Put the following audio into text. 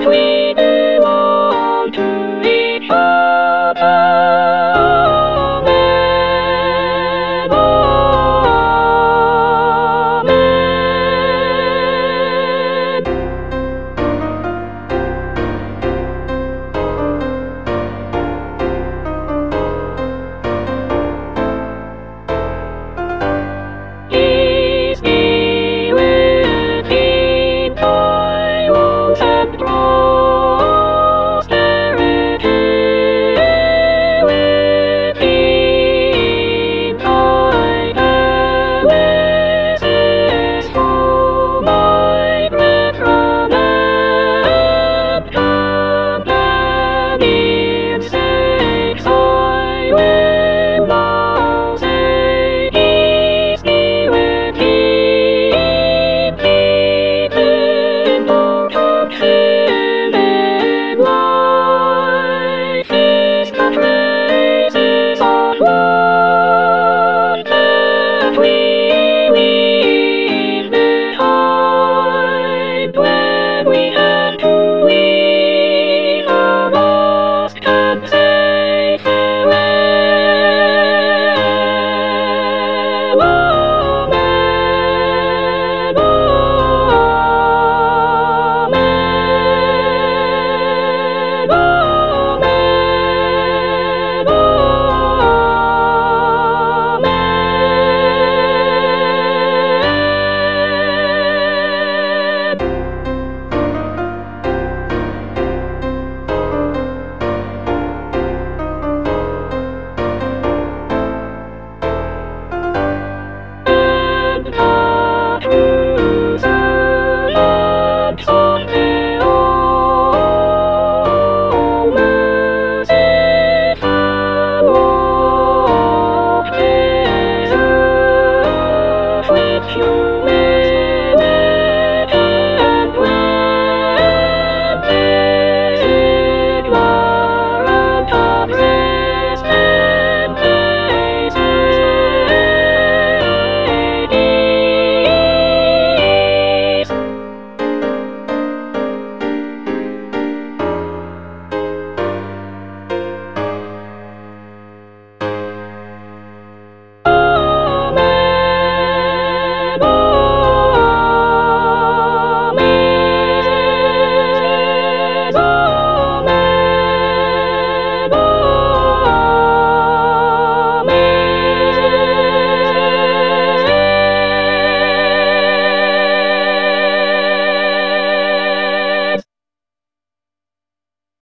we belong to each other. Peace be with Team Taiwan and prosperity with Team Taiwan. This is for migrant from and companions' sakes. I will now say peace be with Team Cleveland. No toxin in life is the traces of blood that we leave behind when we